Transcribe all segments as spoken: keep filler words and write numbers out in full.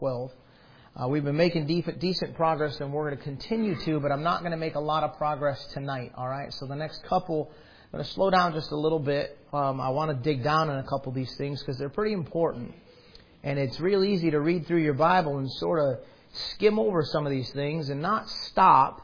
twelve. Uh, we've been making de- decent progress, and we're going to continue to, but I'm not going to make a lot of progress tonight, all right? So the next couple, I'm going to slow down just a little bit. Um, I want to dig down on a couple of these things because they're pretty important. And it's real easy to read through your Bible and sort of skim over some of these things and not stop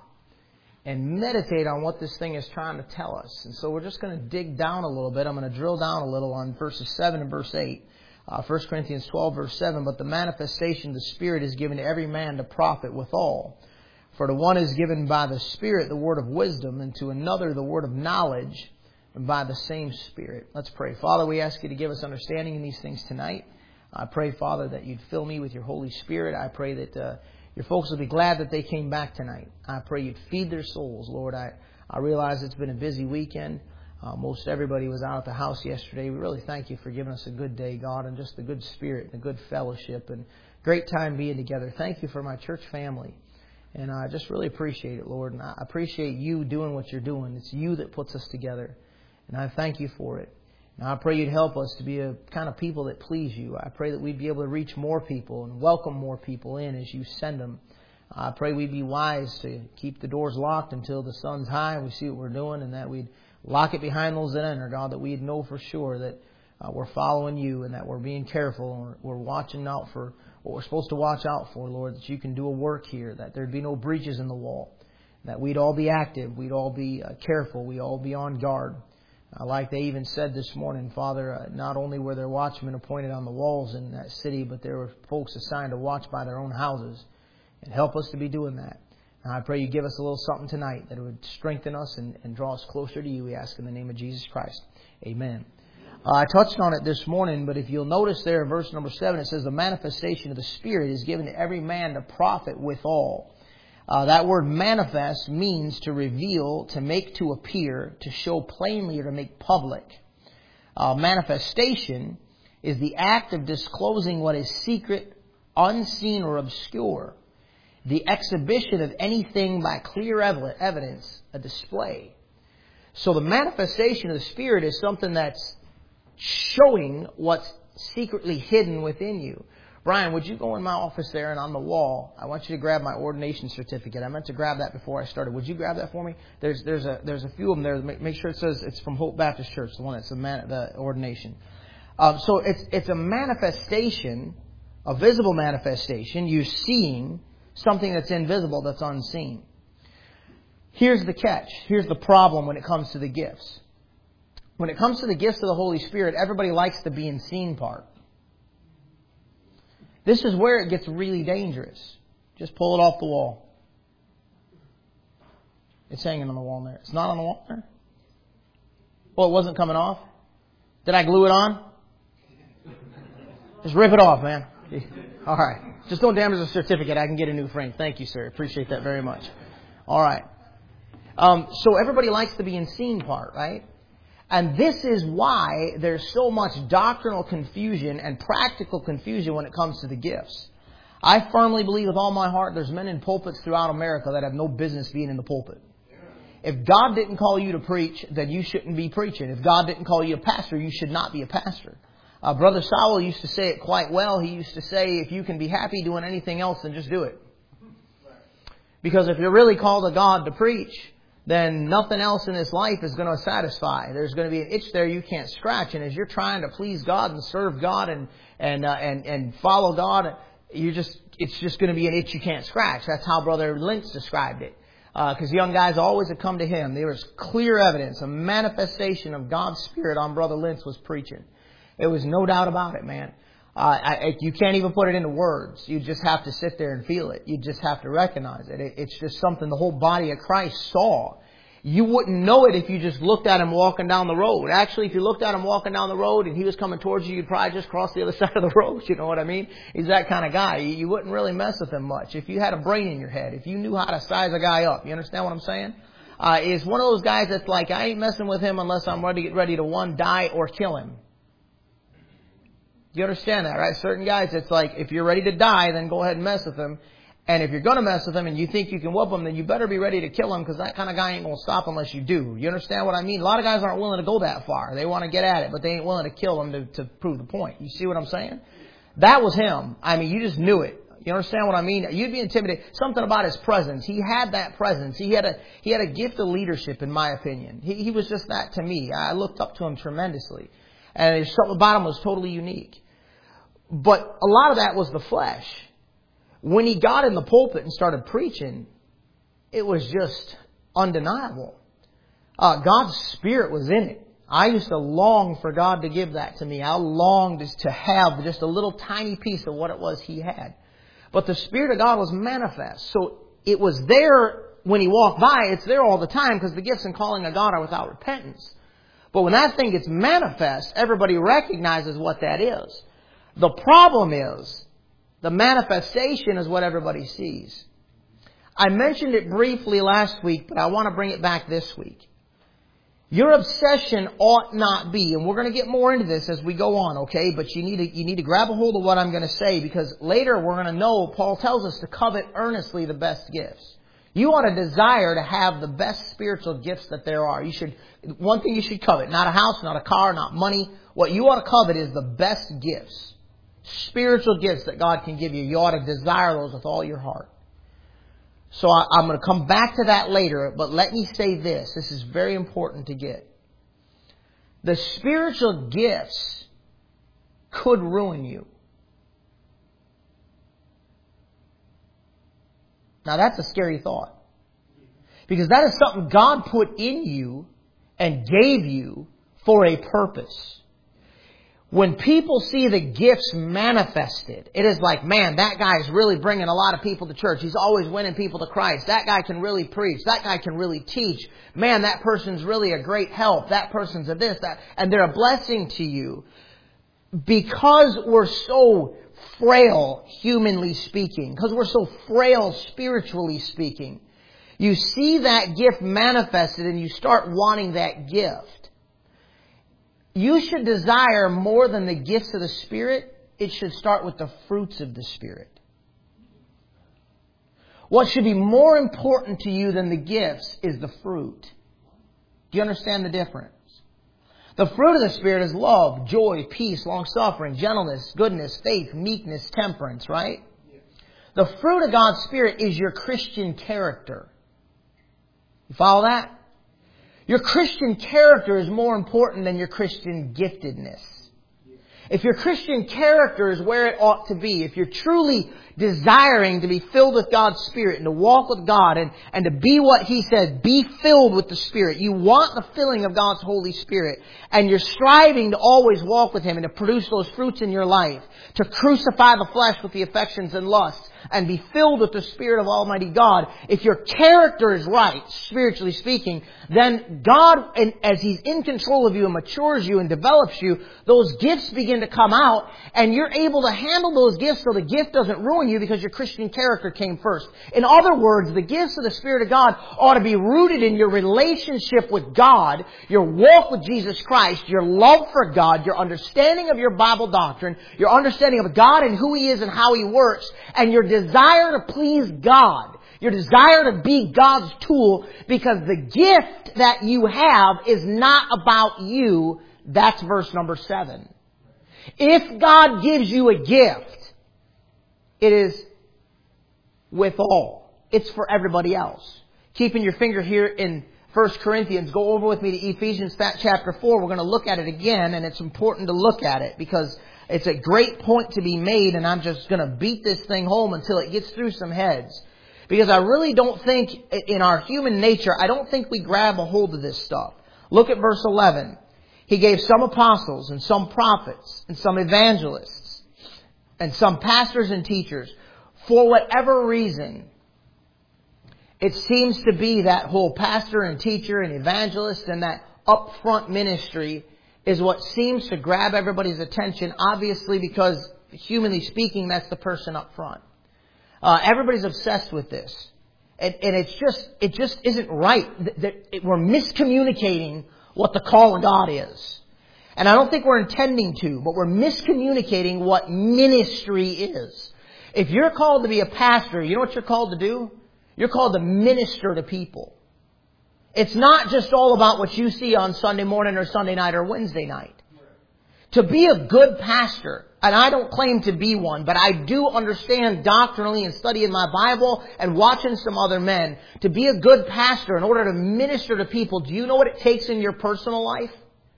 and meditate on what this thing is trying to tell us. And so we're just going to dig down a little bit. I'm going to drill down a little on verses seven and verse eight. Uh, First Corinthians twelve, verse seven, but the manifestation of the Spirit is given to every man to profit withal. For to one is given by the Spirit the word of wisdom, and to another the word of knowledge, and by the same Spirit. Let's pray. Father, we ask you to give us understanding in these things tonight. I pray, Father, that you'd fill me with your Holy Spirit. I pray that uh, your folks will be glad that they came back tonight. I pray you'd feed their souls, Lord. I, I realize it's been a busy weekend. Uh, most everybody was out at the house yesterday. We really thank you for giving us a good day, God, and just the good spirit and the good fellowship and great time being together. Thank you for my church family. And I just really appreciate it, Lord. And I appreciate you doing what you're doing. It's you that puts us together. And I thank you for it. And I pray you'd help us to be a kind of people that please you. I pray that we'd be able to reach more people and welcome more people in as you send them. I pray we'd be wise to keep the doors locked until the sun's high and we see what we're doing, and that we'd lock it behind those that enter, God, that we'd know for sure that uh, we're following you and that we're being careful and we're, we're watching out for what we're supposed to watch out for, Lord, that you can do a work here, that there'd be no breaches in the wall, that we'd all be active, we'd all be uh, careful, we'd all be on guard. Uh, like they even said this morning, Father, uh, not only were there watchmen appointed on the walls in that city, but there were folks assigned to watch by their own houses. And help us to be doing that. And I pray you give us a little something tonight that it would strengthen us and, and draw us closer to you, we ask in the name of Jesus Christ. Amen. Uh, I touched on it this morning, but if you'll notice there in verse number seven, it says the manifestation of the Spirit is given to every man to profit withal. Uh, that word manifest means to reveal, to make to appear, to show plainly, or to make public. Uh, manifestation is the act of disclosing what is secret, unseen, or obscure. The exhibition of anything by clear evidence, a display. So the manifestation of the Spirit is something that's showing what's secretly hidden within you. Brian, would you go in my office there and on the wall, I want you to grab my ordination certificate. I meant to grab that before I started. Would you grab that for me? There's there's a there's a few of them there. Make, make sure it says it's from Hope Baptist Church, the one that's the, man, the ordination. Um, so it's it's a manifestation, a visible manifestation. You're seeing something that's invisible, that's unseen. Here's the catch. Here's the problem when it comes to the gifts. When it comes to the gifts of the Holy Spirit, everybody likes the being seen part. This is where it gets really dangerous. Just pull it off the wall. It's hanging on the wall there. It's not on the wall there? Well, it wasn't coming off? Did I glue it on? Just rip it off, man. All right. Just don't damage the certificate. I can get a new frame. Thank you, sir. Appreciate that very much. All right. Um, so everybody likes the being seen part, right? And this is why there's so much doctrinal confusion and practical confusion when it comes to the gifts. I firmly believe with all my heart there's men in pulpits throughout America that have no business being in the pulpit. If God didn't call you to preach, then you shouldn't be preaching. If God didn't call you a pastor, you should not be a pastor. Uh, Brother Sowell used to say it quite well. He used to say, if you can be happy doing anything else, then just do it. Because if you're really called to God to preach, then nothing else in this life is going to satisfy. There's going to be an itch there you can't scratch. And as you're trying to please God and serve God and and uh, and, and follow God, you just it's just going to be an itch you can't scratch. That's how Brother Lentz described it. Because uh, young guys always had come to him. There was clear evidence, a manifestation of God's Spirit on Brother Lentz was preaching. There was no doubt about it, man. Uh, I, you can't even put it into words. You just have to sit there and feel it. You just have to recognize it. it. It's just something the whole body of Christ saw. You wouldn't know it if you just looked at him walking down the road. Actually, if you looked at him walking down the road and he was coming towards you, you'd probably just cross the other side of the road. You know what I mean? He's that kind of guy. You, you wouldn't really mess with him much. If you had a brain in your head, if you knew how to size a guy up, you understand what I'm saying? Uh, is one of those guys that's like, I ain't messing with him unless I'm ready to get ready to one, die or kill him. You understand that, right? Certain guys, it's like, if you're ready to die, then go ahead and mess with him. And if you're going to mess with him and you think you can whoop him, then you better be ready to kill him, because that kind of guy ain't going to stop unless you do. You understand what I mean? A lot of guys aren't willing to go that far. They want to get at it, but they ain't willing to kill him to, to prove the point. You see what I'm saying? That was him. I mean, you just knew it. You understand what I mean? You'd be intimidated. Something about his presence. He had that presence. He had a he had a gift of leadership, in my opinion. He, he was just that to me. I looked up to him tremendously. And there's something about him was totally unique. But a lot of that was the flesh. When he got in the pulpit and started preaching, it was just undeniable. Uh, God's Spirit was in it. I used to long for God to give that to me. I longed to have just a little tiny piece of what it was He had. But the Spirit of God was manifest. So it was there when He walked by. It's there all the time because the gifts and calling of God are without repentance. But when that thing gets manifest, everybody recognizes what that is. The problem is, the manifestation is what everybody sees. I mentioned it briefly last week, but I want to bring it back this week. Your obsession ought not be, and we're going to get more into this as we go on, okay? But you need to, you need to grab a hold of what I'm going to say, because later we're going to know, Paul tells us to covet earnestly the best gifts. You ought to desire to have the best spiritual gifts that there are. You should, one thing you should covet, not a house, not a car, not money. What you ought to covet is the best gifts. Spiritual gifts that God can give you. You ought to desire those with all your heart. So I, I'm going to come back to that later, but let me say this. This is very important to get. The spiritual gifts could ruin you. Now that's a scary thought. Because that is something God put in you and gave you for a purpose. When people see the gifts manifested, it is like, man, that guy is really bringing a lot of people to church. He's always winning people to Christ. That guy can really preach. That guy can really teach. Man, that person's really a great help. That person's a this, that. And they're a blessing to you. Because we're so frail, humanly speaking, because we're so frail, spiritually speaking, you see that gift manifested and you start wanting that gift. You should desire more than the gifts of the Spirit. It should start with the fruits of the Spirit. What should be more important to you than the gifts is the fruit. Do you understand the difference? The fruit of the Spirit is love, joy, peace, long-suffering, gentleness, goodness, faith, meekness, temperance, right? The fruit of God's Spirit is your Christian character. You follow that? Your Christian character is more important than your Christian giftedness. If your Christian character is where it ought to be, if you're truly desiring to be filled with God's Spirit and to walk with God and, and to be what He says, be filled with the Spirit. You want the filling of God's Holy Spirit, and you're striving to always walk with Him and to produce those fruits in your life, to crucify the flesh with the affections and lusts and be filled with the Spirit of Almighty God. If your character is right, spiritually speaking, then God, and as He's in control of you and matures you and develops you, those gifts begin to come out, and you're able to handle those gifts so the gift doesn't ruin you because your Christian character came first. In other words, the gifts of the Spirit of God ought to be rooted in your relationship with God, your walk with Jesus Christ, your love for God, your understanding of your Bible doctrine, your understanding of God and who He is and how He works, and your desire to please God. Your desire to be God's tool, because the gift that you have is not about you. That's verse number seven. If God gives you a gift, it is with all. It's for everybody else. Keeping your finger here in First Corinthians, go over with me to Ephesians chapter four. We're going to look at it again, and it's important to look at it because it's a great point to be made, and I'm just going to beat this thing home until it gets through some heads. Because I really don't think, in our human nature, I don't think we grab a hold of this stuff. Look at verse eleven. He gave some apostles and some prophets and some evangelists and some pastors and teachers. For whatever reason, it seems to be that whole pastor and teacher and evangelist and that upfront ministry is what seems to grab everybody's attention, obviously because, humanly speaking, that's the person up front. Uh, everybody's obsessed with this. And, and it's just, it just isn't right. We're miscommunicating what the call of God is. And I don't think we're intending to, but we're miscommunicating what ministry is. If you're called to be a pastor, you know what you're called to do? You're called to minister to people. It's not just all about what you see on Sunday morning or Sunday night or Wednesday night. To be a good pastor, And I don't claim to be one, but I do understand doctrinally and studying my Bible and watching some other men. To be a good pastor in order to minister to people, do you know what it takes in your personal life?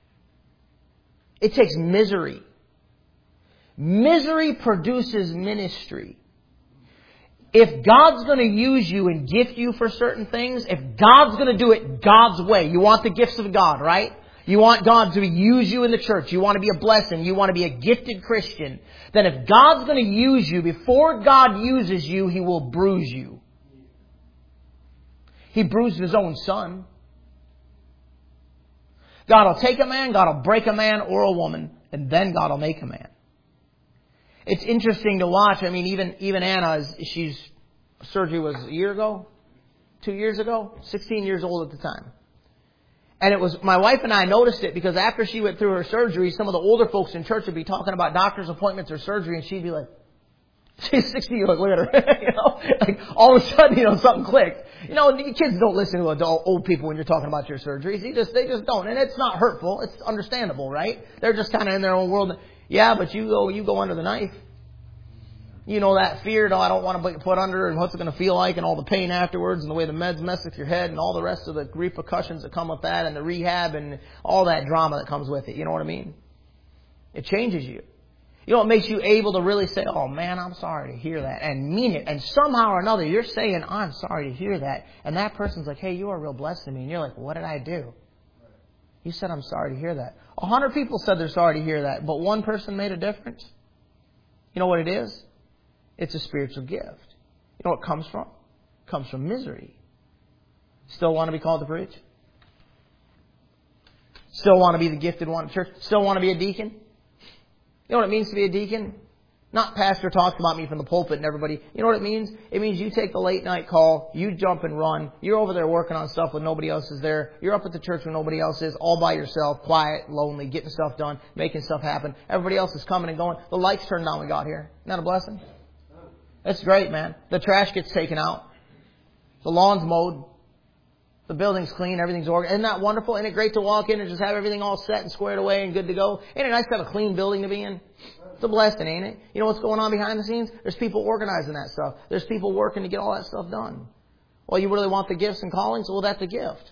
It takes misery. Misery produces ministry. If God's going to use you and gift you for certain things, if God's going to do it God's way, you want the gifts of God, right? You want God to use you in the church. You want to be a blessing. You want to be a gifted Christian. Then if God's going to use you, before God uses you, He will bruise you. He bruised His own Son. God will take a man, God will break a man or a woman, and then God will make a man. It's interesting to watch. I mean, even even Anna, is, she's surgery was a year ago, two years ago, sixteen years old at the time. And it was, my wife and I noticed it because after she went through her surgery, some of the older folks in church would be talking about doctor's appointments or surgery, and she'd be like, she's sixty, like, look at her. you know, like all of a sudden, you know, something clicked. You know, kids don't listen to adult, old people when you're talking about your surgeries. They just, they just don't. And it's not hurtful. It's understandable, right? They're just kind of in their own world. Yeah, but you go, you go under the knife. You know, that fear, no, I don't want to be put under, and what's it going to feel like, and all the pain afterwards, and the way the meds mess with your head, and all the rest of the repercussions that come with that, and the rehab, and all that drama that comes with it. You know what I mean? It changes you. You know, it makes you able to really say, oh man, I'm sorry to hear that, and mean it. And somehow or another, you're saying, I'm sorry to hear that. And that person's like, hey, you are real blessed to me. And you're like, what did I do? You said, I'm sorry to hear that. A hundred people said they're sorry to hear that, but one person made a difference. You know what it is? It's a spiritual gift. You know what it comes from? It comes from misery. Still want to be called to preach? Still want to be the gifted one at church? Still want to be a deacon? You know what it means to be a deacon? Not pastor talks about me from the pulpit and everybody. You know what it means? It means you take the late night call, you jump and run, you're over there working on stuff when nobody else is there, you're up at the church when nobody else is, all by yourself, quiet, lonely, getting stuff done, making stuff happen. Everybody else is coming and going. The lights turned on when we got here. Isn't that a blessing? That's great, man. The trash gets taken out. The lawn's mowed. The building's clean. Everything's organized. Isn't that wonderful? Isn't it great to walk in and just have everything all set and squared away and good to go? Ain't it nice to have a clean building to be in? It's a blessing, ain't it? You know what's going on behind the scenes? There's people organizing that stuff. There's people working to get all that stuff done. Well, you really want the gifts and callings? Well, that's a gift.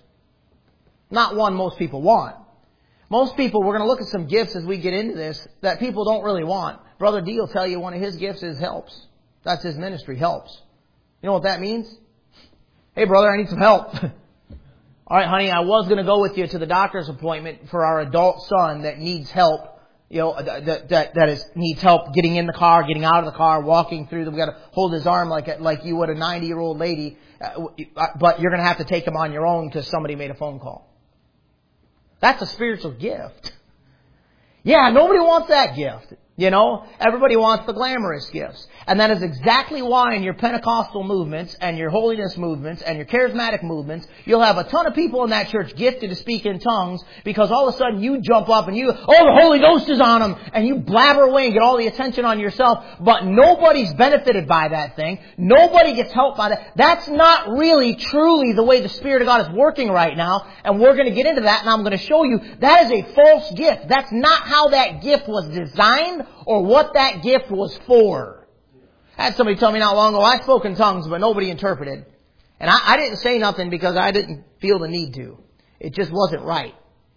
Not one most people want. Most people, we're going to look at some gifts as we get into this that people don't really want. Brother D will tell you one of his gifts is helps. That's his ministry, helps. You know what that means? Hey, brother, I need some help. All right, honey, I was going to go with you to the doctor's appointment for our adult son that needs help. You know, that that that is needs help getting in the car, getting out of the car, walking through. The, we got to hold his arm like a, like you would a ninety-year-old lady. Uh, but you're going to have to take him on your own because somebody made a phone call. That's a spiritual gift. Yeah, nobody wants that gift. You know, everybody wants the glamorous gifts. And that is exactly why in your Pentecostal movements and your holiness movements and your charismatic movements, you'll have a ton of people in that church gifted to speak in tongues because all of a sudden you jump up and you, oh, the Holy Ghost is on them, and you blabber away and get all the attention on yourself, but nobody's benefited by that thing. Nobody gets helped by that. That's not really truly the way the Spirit of God is working right now, and we're going to get into that, and I'm going to show you that is a false gift. That's not how that gift was designed or what that gift was for. I had somebody tell me not long ago, I spoke in tongues, but nobody interpreted. And I, I didn't say nothing because I didn't feel the need to. It just wasn't right.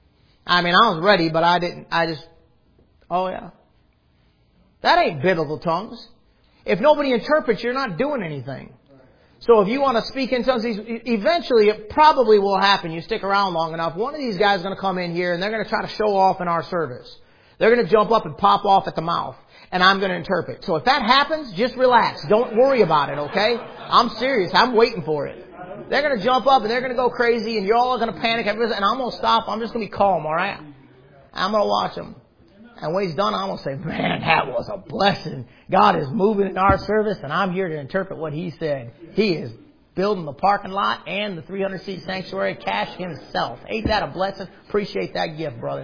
I mean, I was ready, but I didn't, I just, oh yeah. That ain't biblical tongues. If nobody interprets, you're not doing anything. So if you want to speak in tongues, eventually it probably will happen. You stick around long enough. One of these guys is going to come in here and they're going to try to show off in our service. They're going to jump up and pop off at the mouth. And I'm going to interpret. So if that happens, just relax. Don't worry about it, okay? I'm serious. I'm waiting for it. They're going to jump up and they're going to go crazy and you're all going to panic. And I'm going to stop. I'm just going to be calm, all right? I'm going to watch them. And when he's done, I'm going to say, man, that was a blessing. God is moving in our service and I'm here to interpret what He said. He is building the parking lot and the three hundred seat sanctuary cash Himself. Ain't that a blessing? Appreciate that gift, brother.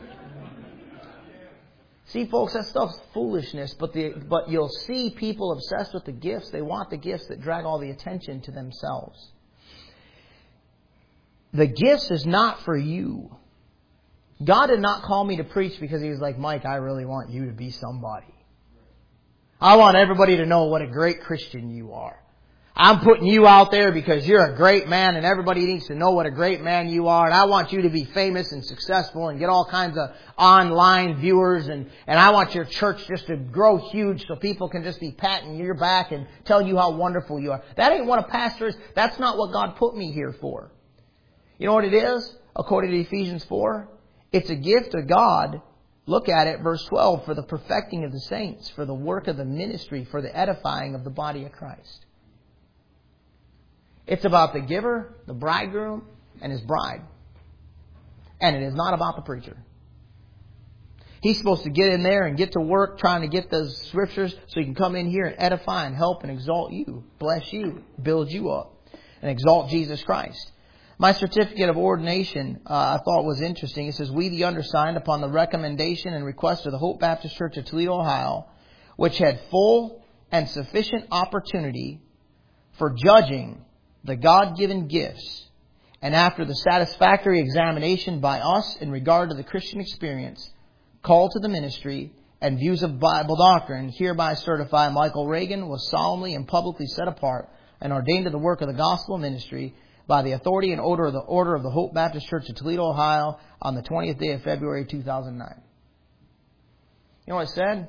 See, folks, that stuff's foolishness, but the but you'll see people obsessed with the gifts. They want the gifts that drag all the attention to themselves. The gifts is not for you. God did not call me to preach because He was like, Mike, I really want you to be somebody. I want everybody to know what a great Christian you are. I'm putting you out there because you're a great man and everybody needs to know what a great man you are. And I want you to be famous and successful and get all kinds of online viewers. And, and I want your church just to grow huge so people can just be patting your back and telling you how wonderful you are. That ain't what a pastor is. That's not what God put me here for. You know what it is? According to Ephesians four, it's a gift of God. Look at it, verse twelve, for the perfecting of the saints, for the work of the ministry, for the edifying of the body of Christ. It's about the giver, the bridegroom, and his bride. And it is not about the preacher. He's supposed to get in there and get to work trying to get those scriptures so he can come in here and edify and help and exalt you, bless you, build you up, and exalt Jesus Christ. My certificate of ordination, uh, I thought was interesting. It says, we the undersigned, upon the recommendation and request of the Hope Baptist Church of Toledo, Ohio, which had full and sufficient opportunity for judging the God-given gifts, and after the satisfactory examination by us in regard to the Christian experience, call to the ministry, and views of Bible doctrine, hereby certify Michael Reagan was solemnly and publicly set apart and ordained to the work of the gospel ministry by the authority and order of the order of the Hope Baptist Church of Toledo, Ohio, on the twentieth day of February, two thousand nine. You know what it said?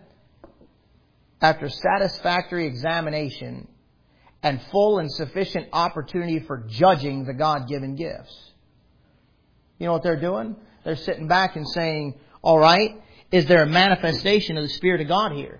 After satisfactory examination and full and sufficient opportunity for judging the God-given gifts. You know what they're doing? They're sitting back and saying, all right, is there a manifestation of the Spirit of God here?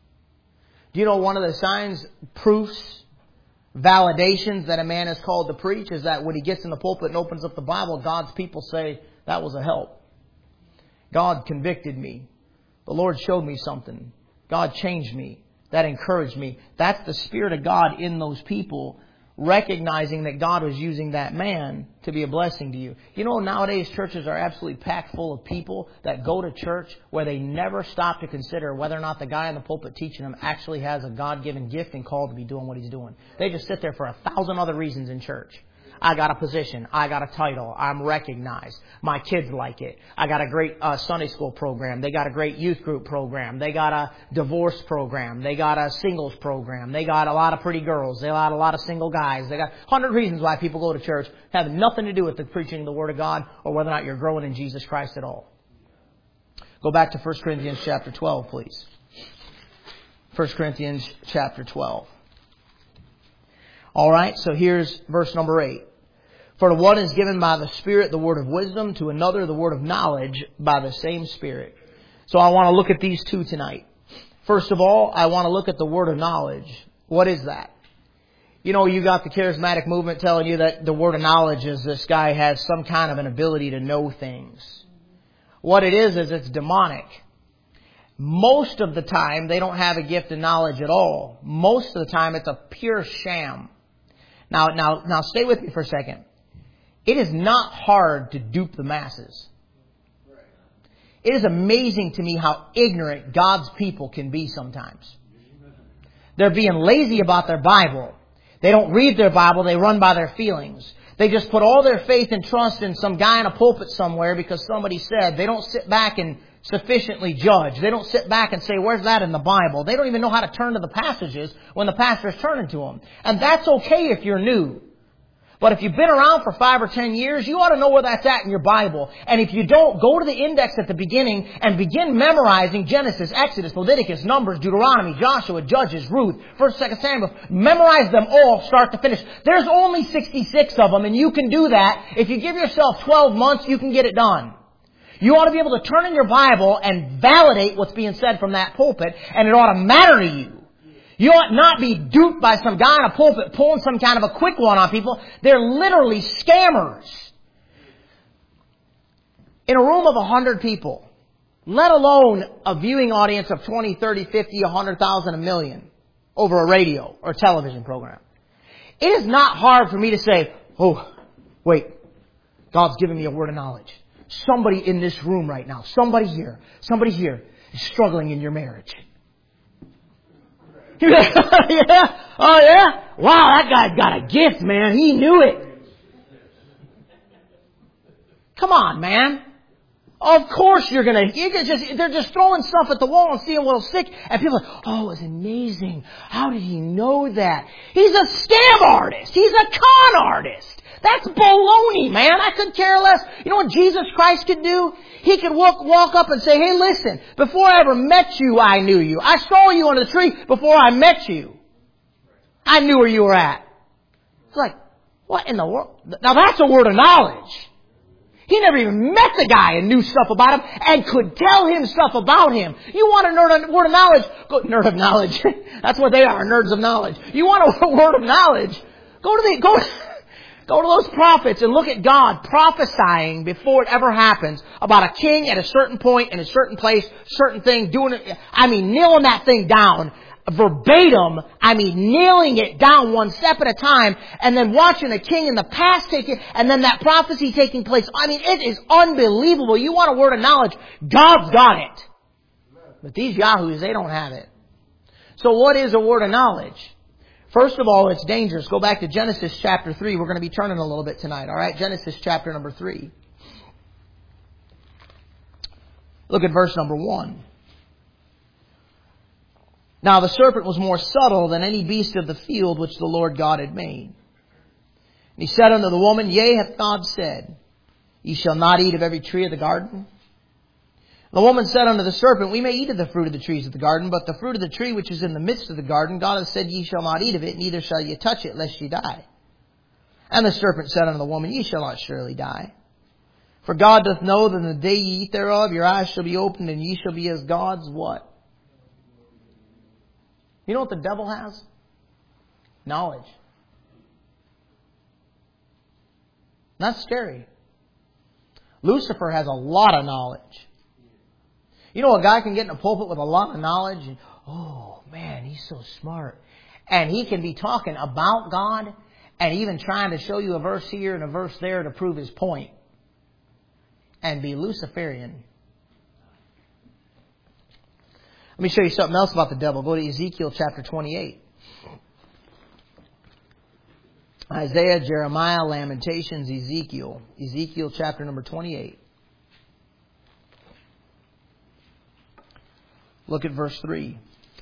Do you know one of the signs, proofs, validations that a man is called to preach is that when he gets in the pulpit and opens up the Bible, God's people say, that was a help. God convicted me. The Lord showed me something. God changed me. That encouraged me. That's the Spirit of God in those people, recognizing that God was using that man to be a blessing to you. You know, nowadays churches are absolutely packed full of people that go to church where they never stop to consider whether or not the guy in the pulpit teaching them actually has a God-given gift and called to be doing what he's doing. They just sit there for a thousand other reasons in church. I got a position. I got a title. I'm recognized. My kids like it. I got a great uh, Sunday school program. They got a great youth group program. They got a divorce program. They got a singles program. They got a lot of pretty girls. They got a lot of single guys. They got a hundred reasons why people go to church, have nothing to do with the preaching of the Word of God or whether or not you're growing in Jesus Christ at all. Go back to First Corinthians chapter twelve, please. First Corinthians chapter twelve. All right, so here's verse number eight. For to one is given by the Spirit the word of wisdom, to another the word of knowledge by the same Spirit. So I want to look at these two tonight. First of all, I want to look at the word of knowledge. What is that? You know, you got the charismatic movement telling you that the word of knowledge is this guy has some kind of an ability to know things. What it is, is it's demonic. Most of the time, they don't have a gift of knowledge at all. Most of the time, it's a pure sham. Now, now, now stay with me for a second. It is not hard to dupe the masses. It is amazing to me how ignorant God's people can be sometimes. They're being lazy about their Bible. They don't read their Bible. They run by their feelings. They just put all their faith and trust in some guy in a pulpit somewhere because somebody said. They don't sit back and sufficiently judge. They don't sit back and say, where's that in the Bible? They don't even know how to turn to the passages when the pastor is turning to them. And that's okay if you're new. But if you've been around for five or ten years, you ought to know where that's at in your Bible. And if you don't, go to the index at the beginning and begin memorizing Genesis, Exodus, Leviticus, Numbers, Deuteronomy, Joshua, Judges, Ruth, First, Second Samuel. Memorize them all, start to finish. There's only sixty-six of them, and you can do that. If you give yourself twelve months, you can get it done. You ought to be able to turn in your Bible and validate what's being said from that pulpit, and it ought to matter to you. You ought not be duped by some guy in a pulpit pulling some kind of a quick one on people. They're literally scammers. In a room of a hundred people, let alone a viewing audience of twenty, thirty, fifty, a hundred thousand, a million over a radio or television program. It is not hard for me to say, oh, wait, God's giving me a word of knowledge. Somebody in this room right now, somebody here, somebody here is struggling in your marriage. Yeah. Oh, yeah? Wow, that guy's got a gift, man. He knew it. Come on, man. Of course you're gonna, you can just, they're just throwing stuff at the wall and seeing what'll stick. And people are like, oh, it's amazing. How did he know that? He's a scam artist. He's a con artist. That's baloney, man. I could care less. You know what Jesus Christ could do? He could walk, walk up and say, hey, listen, before I ever met you, I knew you. I saw you under the tree before I met you. I knew where you were at. It's like, what in the world? Now that's a word of knowledge. He never even met the guy and knew stuff about him and could tell him stuff about him. You want a nerd, word of knowledge? Go, nerd of knowledge. That's what they are, nerds of knowledge. You want a word of knowledge? Go to the, go, go to those prophets and look at God prophesying before it ever happens about a king at a certain point in a certain place, certain thing, doing it. I mean, nailing that thing down. Verbatim, I mean nailing it down one step at a time, and then watching a king in the past take it, and then that prophecy taking place. I mean, it is unbelievable. You want a word of knowledge? God's got it. But these yahoos, they don't have it. So what is a word of knowledge? First of all, it's dangerous. Go back to Genesis chapter three. We're going to be turning a little bit tonight, all right? Genesis chapter number three. Look at verse number one. Now the serpent was more subtle than any beast of the field which the Lord God had made. And he said unto the woman, Yea, hath God said, Ye shall not eat of every tree of the garden? The woman said unto the serpent, We may eat of the fruit of the trees of the garden, but the fruit of the tree which is in the midst of the garden, God hath said, Ye shall not eat of it, neither shall ye touch it, lest ye die. And the serpent said unto the woman, Ye shall not surely die. For God doth know that in the day ye eat thereof, your eyes shall be opened, and ye shall be as gods, what? You know what the devil has? Knowledge. That's scary. Lucifer has a lot of knowledge. You know, a guy can get in a pulpit with a lot of knowledge. And, oh, man, he's so smart. And he can be talking about God and even trying to show you a verse here and a verse there to prove his point. And be Luciferian. Let me show you something else about the devil. Go to Ezekiel chapter twenty-eight. Isaiah, Jeremiah, Lamentations, Ezekiel. Ezekiel chapter number twenty-eight. Look at verse three.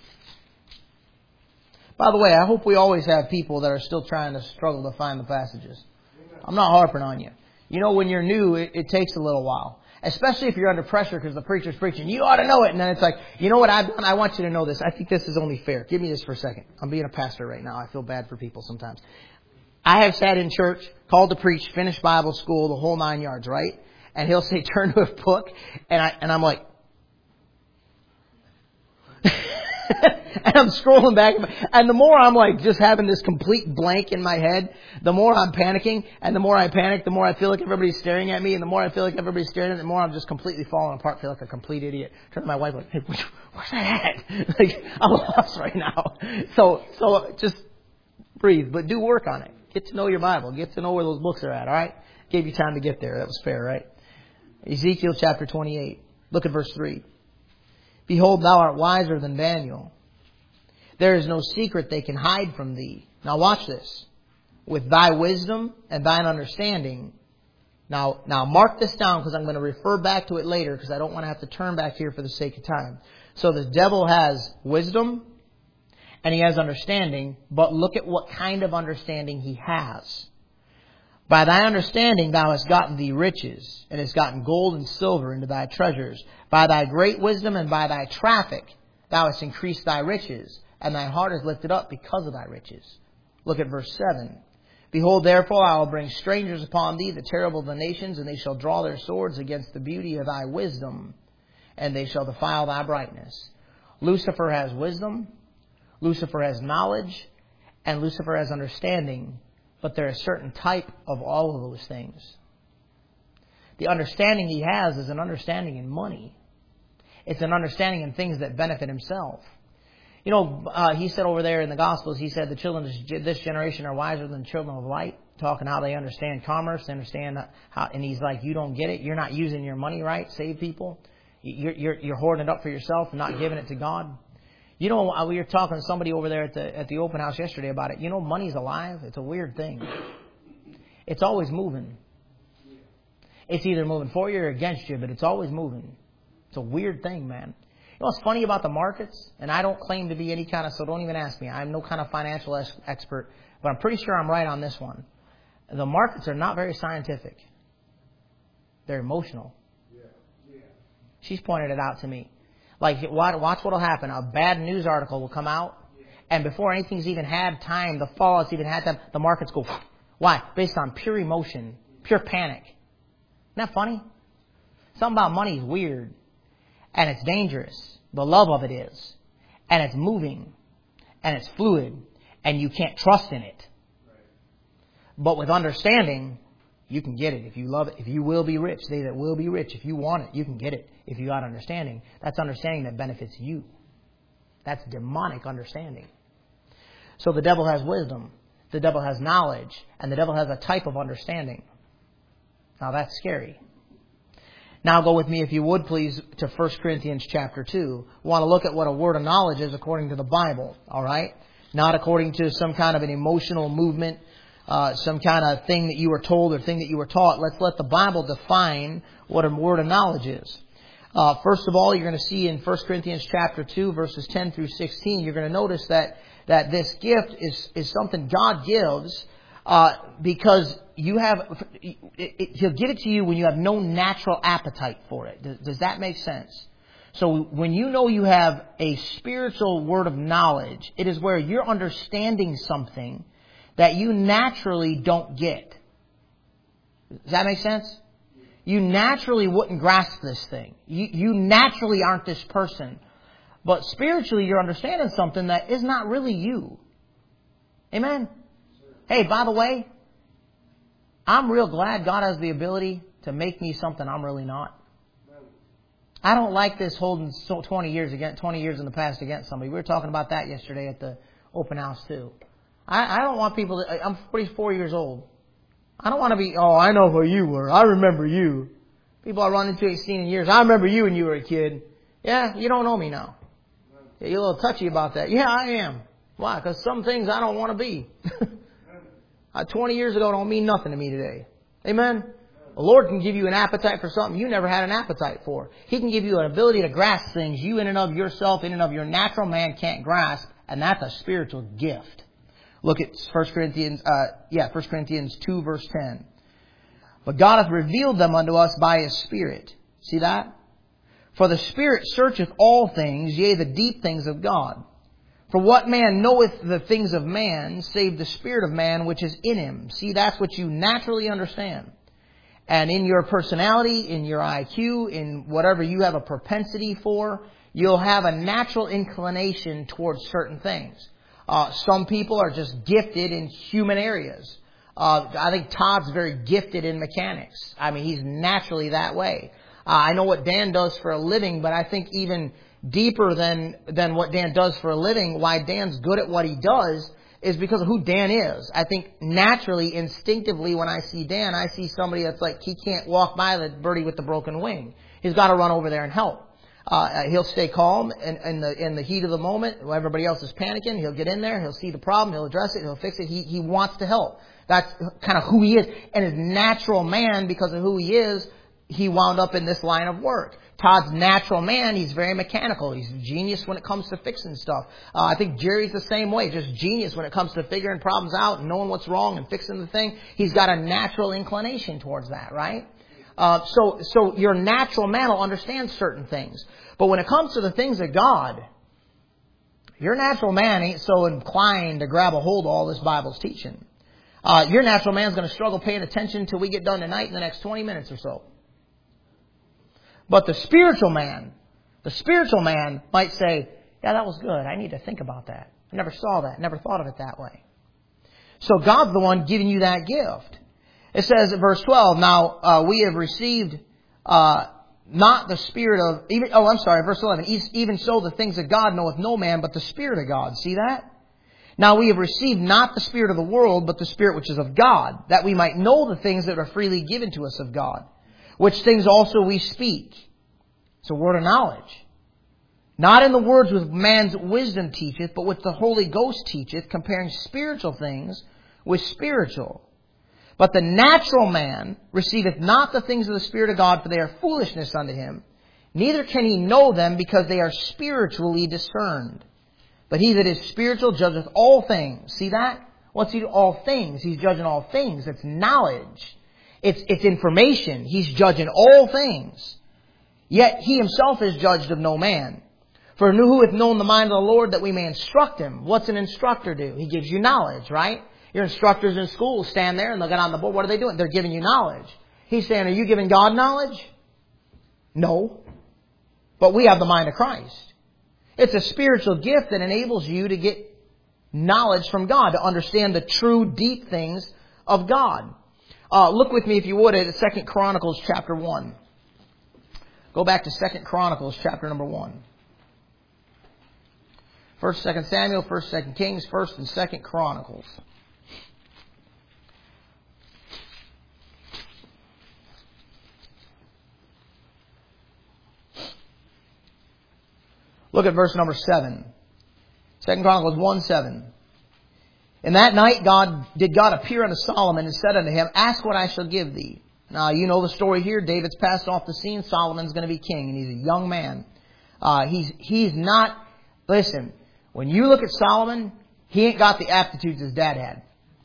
By the way, I hope we always have people that are still trying to struggle to find the passages. I'm not harping on you. You know, when you're new, it, it takes a little while. Especially if you're under pressure because the preacher's preaching. You ought to know it. And then it's like, you know what I've done? I want you to know this. I think this is only fair. Give me this for a second. I'm being a pastor right now. I feel bad for people sometimes. I have sat in church, called to preach, finished Bible school, the whole nine yards, right? And he'll say, turn to a book. And, I, and I'm like... and I'm scrolling back. And the more I'm like just having this complete blank in my head, the more I'm panicking. And the more I panic, the more I feel like everybody's staring at me. And the more I feel like everybody's staring at me, the more I'm just completely falling apart. Feel like a complete idiot. Turn to my wife like, hey, where's that at? Like, I'm lost right now. So, so just breathe, but do work on it. Get to know your Bible. Get to know where those books are at, all right? Gave you time to get there. That was fair, right? Ezekiel chapter twenty-eight. Look at verse three. Behold, thou art wiser than Daniel. There is no secret they can hide from thee. Now watch this. With thy wisdom and thine understanding. Now, now mark this down because I'm going to refer back to it later because I don't want to have to turn back here for the sake of time. So the devil has wisdom and he has understanding, but look at what kind of understanding he has. By thy understanding thou hast gotten thee riches, and hast gotten gold and silver into thy treasures. By thy great wisdom and by thy traffic thou hast increased thy riches, and thy heart is lifted up because of thy riches. Look at verse seven. Behold, therefore, I will bring strangers upon thee, the terrible of the nations, and they shall draw their swords against the beauty of thy wisdom, and they shall defile thy brightness. Lucifer has wisdom, Lucifer has knowledge, and Lucifer has understanding. But there is a certain type of all of those things. The understanding he has is an understanding in money. It's an understanding in things that benefit himself. You know, uh, he said over there in the Gospels, he said the children of this generation are wiser than the children of light, talking how they understand commerce, they understand how, and he's like, you don't get it. You're not using your money right, save people. You're, you're, you're hoarding it up for yourself and not giving it to God. You know, we were talking to somebody over there at the at the open house yesterday about it. You know, money's alive. It's a weird thing. It's always moving. It's either moving for you or against you, but it's always moving. It's a weird thing, man. You know what's funny about the markets? And I don't claim to be any kind of, so don't even ask me. I'm no kind of financial ex- expert, but I'm pretty sure I'm right on this one. The markets are not very scientific. They're emotional. Yeah. Yeah. She's pointed it out to me. Like, watch what will happen. A bad news article will come out, and before anything's even had time, the fallout's even had time, the markets go, why? Based on pure emotion, pure panic. Isn't that funny? Something about money is weird, and it's dangerous. The love of it is. And it's moving, and it's fluid, and you can't trust in it. But with understanding, you can get it. If you love it, if you will be rich, they that will be rich. If you want it, you can get it. If you got understanding, that's understanding that benefits you. That's demonic understanding. So the devil has wisdom, the devil has knowledge, and the devil has a type of understanding. Now that's scary. Now go with me, if you would please, to First Corinthians chapter two. We want to look at what a word of knowledge is according to the Bible. All right? Not according to some kind of an emotional movement, uh, some kind of thing that you were told or thing that you were taught. Let's let the Bible define what a word of knowledge is. Uh, first of all, you're going to see in First Corinthians chapter two, verses ten through sixteen, you're going to notice that, that this gift is, is something God gives uh, because you have, it, it, He'll give it to you when you have no natural appetite for it. Does, does that make sense? So when you know you have a spiritual word of knowledge, it is where you're understanding something that you naturally don't get. Does that make sense? You naturally wouldn't grasp this thing. You, you naturally aren't this person. But spiritually, you're understanding something that is not really you. Amen? Hey, by the way, I'm real glad God has the ability to make me something I'm really not. I don't like this holding twenty years against, twenty years in the past against somebody. We were talking about that yesterday at the open house too. I, I don't want people to, I'm forty-four years old. I don't want to be, oh, I know who you were. I remember you. People I run into eighteen years. I remember you when you were a kid. Yeah, you don't know me now. Yeah, you're a little touchy about that. Yeah, I am. Why? Because some things I don't want to be. twenty years ago don't mean nothing to me today. Amen? The Lord can give you an appetite for something you never had an appetite for. He can give you an ability to grasp things you in and of yourself, in and of your natural man can't grasp. And that's a spiritual gift. Look at First Corinthians, uh, yeah, First Corinthians two, verse ten. But God hath revealed them unto us by His Spirit. See that? For the Spirit searcheth all things, yea, the deep things of God. For what man knoweth the things of man, save the Spirit of man which is in him? See, that's what you naturally understand. And in your personality, in your I Q, in whatever you have a propensity for, you'll have a natural inclination towards certain things. Uh, some people are just gifted in human areas. Uh, I think Todd's very gifted in mechanics. I mean, he's naturally that way. Uh, I know what Dan does for a living, but I think even deeper than, than what Dan does for a living, why Dan's good at what he does is because of who Dan is. I think naturally, instinctively, when I see Dan, I see somebody that's like, he can't walk by the birdie with the broken wing. He's got to run over there and help. Uh, he'll stay calm in, in the in the heat of the moment. While everybody else is panicking, he'll get in there, he'll see the problem, he'll address it, he'll fix it. He he wants to help. That's kind of who he is. And his natural man, because of who he is, he wound up in this line of work. Todd's natural man, he's very mechanical. He's a genius when it comes to fixing stuff. Uh, I think Jerry's the same way, just genius when it comes to figuring problems out and knowing what's wrong and fixing the thing. He's got a natural inclination towards that, right? Uh, so, so your natural man will understand certain things. But when it comes to the things of God, your natural man ain't so inclined to grab a hold of all this Bible's teaching. Uh, your natural man's going to struggle paying attention until we get done tonight in the next twenty minutes or so. But the spiritual man, the spiritual man might say, yeah, that was good. I need to think about that. I never saw that. Never thought of it that way. So God's the one giving you that gift. It says in verse twelve, now uh, we have received uh, not the Spirit of, even, oh, I'm sorry, verse eleven, even so the things of God knoweth no man but the Spirit of God. See that? Now we have received not the Spirit of the world, but the Spirit which is of God, that we might know the things that are freely given to us of God, which things also we speak. It's a word of knowledge. Not in the words which man's wisdom teacheth, but with the Holy Ghost teacheth, comparing spiritual things with spiritual. But the natural man receiveth not the things of the Spirit of God, for they are foolishness unto him. Neither can he know them, because they are spiritually discerned. But he that is spiritual judgeth all things. See that? What's he do? All things. He's judging all things. It's knowledge. It's, it's information. He's judging all things. Yet he himself is judged of no man. For who hath known the mind of the Lord, that we may instruct him? What's an instructor do? He gives you knowledge, right? Your instructors in school stand there and they'll get on the board. What are they doing? They're giving you knowledge. He's saying, are you giving God knowledge? No. But we have the mind of Christ. It's a spiritual gift that enables you to get knowledge from God, to understand the true, deep things of God. Uh, look with me, if you would, at Second Chronicles chapter one. Go back to Second Chronicles chapter number one. First, Second Samuel, First, Second Kings, First and Second Chronicles. Look at verse number seven. Second Chronicles one seven. In that night God did God appear unto Solomon and said unto him, ask what I shall give thee. Now you know the story here. David's passed off the scene. Solomon's going to be king, and he's a young man. Uh, he's he's not. Listen, when you look at Solomon, he ain't got the aptitudes his dad had.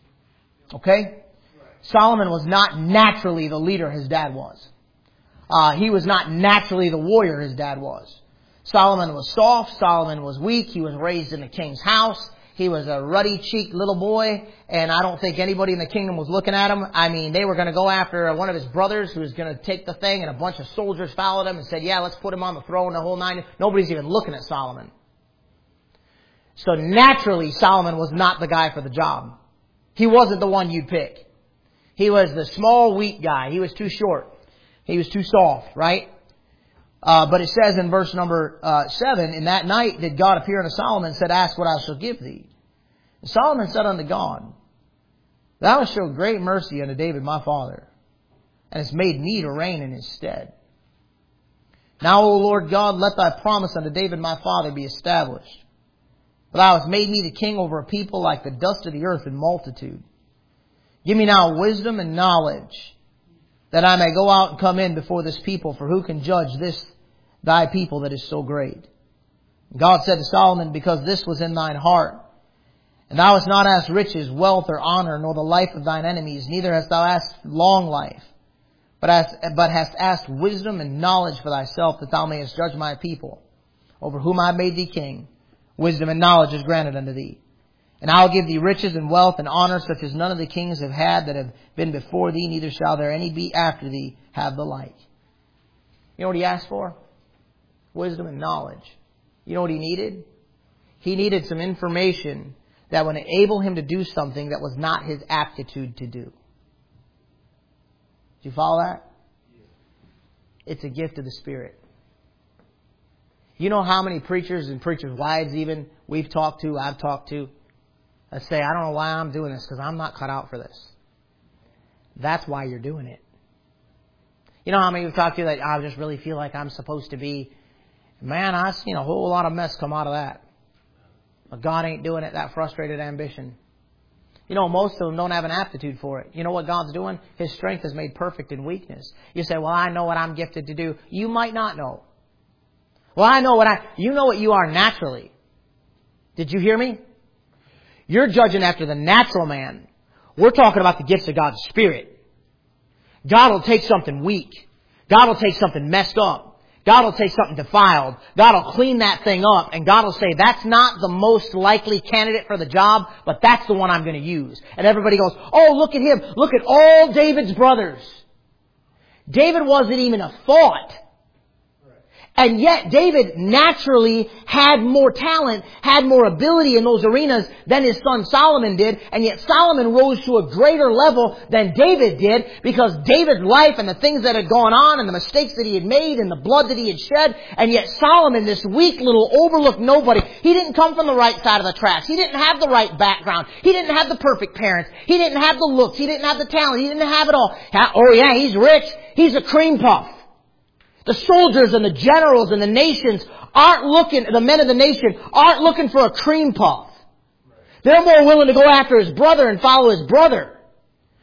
Okay, Solomon was not naturally the leader his dad was. Uh, he was not naturally the warrior his dad was. Solomon was soft. Solomon was weak. He was raised in the king's house. He was a ruddy-cheeked little boy, and I don't think anybody in the kingdom was looking at him. I mean, they were going to go after one of his brothers who was going to take the thing, and a bunch of soldiers followed him and said, yeah, let's put him on the throne, the whole nine. Nobody's even looking at Solomon. So naturally, Solomon was not the guy for the job. He wasn't the one you'd pick. He was the small, weak guy. He was too short. He was too soft, right? Uh, but it says in verse number uh, seven, in that night did God appear unto Solomon and said, ask what I shall give thee. And Solomon said unto God, thou hast showed great mercy unto David my father, and hast made me to reign in his stead. Now, O Lord God, let thy promise unto David my father be established. For thou hast made me the king over a people like the dust of the earth in multitude. Give me now wisdom and knowledge, that I may go out and come in before this people, for who can judge this thy people that is so great? God said to Solomon, because this was in thine heart, and thou hast not asked riches, wealth, or honor, nor the life of thine enemies, neither hast thou asked long life, but hast, but hast asked wisdom and knowledge for thyself, that thou mayest judge my people, over whom I have made thee king. Wisdom and knowledge is granted unto thee. And I will give thee riches and wealth and honor, such as none of the kings have had that have been before thee, neither shall there any be after thee have the like. You know what he asked for? Wisdom and knowledge. You know what he needed? He needed some information that would enable him to do something that was not his aptitude to do. Did you follow that? It's a gift of the Spirit. You know how many preachers and preachers' wives even we've talked to, I've talked to, that say, I don't know why I'm doing this, because I'm not cut out for this. That's why you're doing it. You know how many we've talked to that, I just really feel like I'm supposed to be. Man, I've seen a whole lot of mess come out of that. But God ain't doing it, that frustrated ambition. You know, most of them don't have an aptitude for it. You know what God's doing? His strength is made perfect in weakness. You say, well, I know what I'm gifted to do. You might not know. Well, I know what I, you know what you are naturally. Did you hear me? You're judging after the natural man. We're talking about the gifts of God's Spirit. God will take something weak. God will take something messed up. God will take something defiled. God will clean that thing up. And God will say, that's not the most likely candidate for the job, but that's the one I'm going to use. And everybody goes, oh, look at him. Look at all David's brothers. David wasn't even a thought. And yet David naturally had more talent, had more ability in those arenas than his son Solomon did. And yet Solomon rose to a greater level than David did, because David's life and the things that had gone on and the mistakes that he had made and the blood that he had shed. And yet Solomon, this weak little overlooked nobody, he didn't come from the right side of the tracks. He didn't have the right background. He didn't have the perfect parents. He didn't have the looks. He didn't have the talent. He didn't have it all. Oh yeah, he's rich. He's a cream puff. The soldiers and the generals and the nations aren't looking, the men of the nation aren't looking for a cream puff. They're more willing to go after his brother and follow his brother.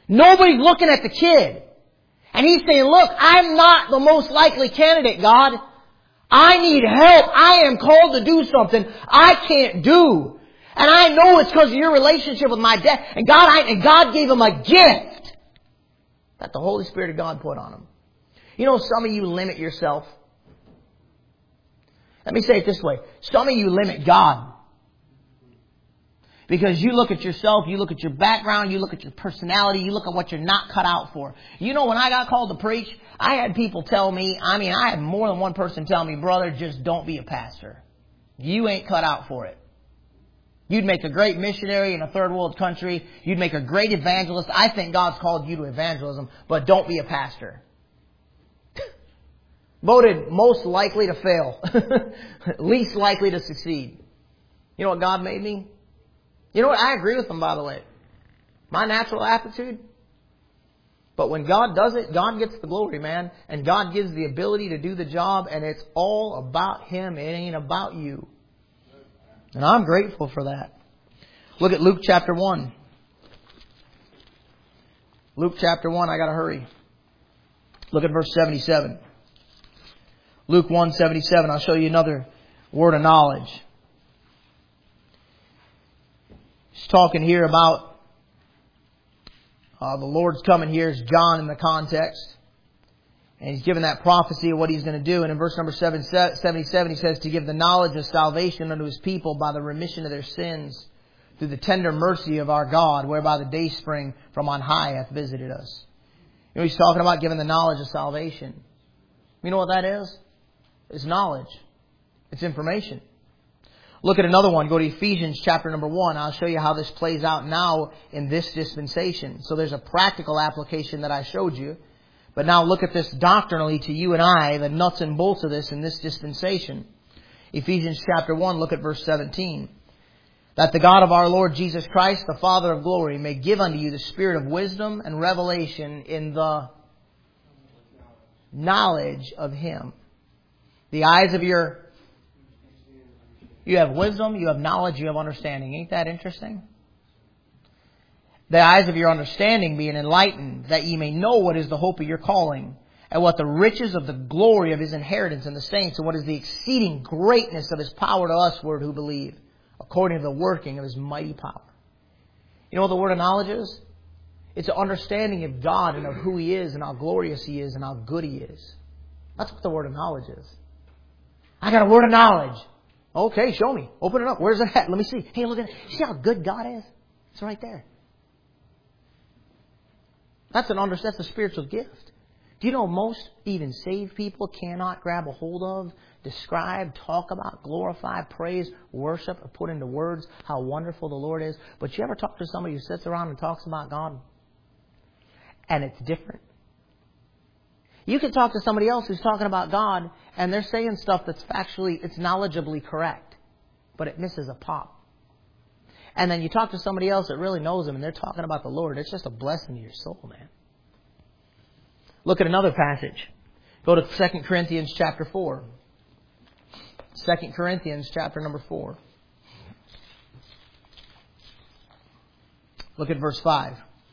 Nobody's looking at the kid. And he's saying, look, I'm not the most likely candidate, God. I need help. I am called to do something I can't do. And I know it's because of your relationship with my dad. And God, I, and God gave him a gift that the Holy Spirit of God put on him. You know, some of you limit yourself. Let me say it this way. Some of you limit God. Because you look at yourself, you look at your background, you look at your personality, you look at what you're not cut out for. You know, when I got called to preach, I had people tell me, I mean, I had more than one person tell me, brother, just don't be a pastor. You ain't cut out for it. You'd make a great missionary in a third world country. You'd make a great evangelist. I think God's called you to evangelism, but don't be a pastor. Voted most likely to fail. Least likely to succeed. You know what God made me? You know what? I agree with them, by the way. My natural aptitude. But when God does it, God gets the glory, man. And God gives the ability to do the job. And it's all about Him. It ain't about you. And I'm grateful for that. Look at Luke chapter one. Luke chapter one. I got to hurry. Look at verse seventy-seven. Luke one seventy-seven. I'll show you another word of knowledge. He's talking here about uh, the Lord's coming here. Is John in the context. And he's given that prophecy of what he's going to do. And in verse number seven, seventy-seven, he says, to give the knowledge of salvation unto His people by the remission of their sins through the tender mercy of our God, whereby the day spring from on high hath visited us. You know, he's talking about giving the knowledge of salvation. You know what that is? It's knowledge. It's information. Look at another one. Go to Ephesians chapter number one. I'll show you how this plays out now in this dispensation. So there's a practical application that I showed you. But now look at this doctrinally to you and I, the nuts and bolts of this in this dispensation. Ephesians chapter one, look at verse seventeen. That the God of our Lord Jesus Christ, the Father of glory, may give unto you the spirit of wisdom and revelation in the knowledge of Him. The eyes of your... You have wisdom, you have knowledge, you have understanding. Ain't that interesting? The eyes of your understanding being enlightened, that ye may know what is the hope of your calling, and what the riches of the glory of His inheritance in the saints, and what is the exceeding greatness of His power to us, word who believe, according to the working of His mighty power. You know what the word of knowledge is? It's an understanding of God and of who He is, and how glorious He is, and how good He is. That's what the word of knowledge is. I got a word of knowledge. Okay, show me. Open it up. Where's it at? Let me see. Hey, look at it. See how good God is? It's right there. That's an under, that's a spiritual gift. Do you know most even saved people cannot grab a hold of, describe, talk about, glorify, praise, worship, or put into words how wonderful the Lord is? But you ever talk to somebody who sits around and talks about God? And it's different. You can talk to somebody else who's talking about God and they're saying stuff that's factually, it's knowledgeably correct, but it misses a pop. And then you talk to somebody else that really knows Him and they're talking about the Lord. It's just a blessing to your soul, man. Look at another passage. Go to Second Corinthians chapter four. Second Corinthians chapter number four. Look at verse five.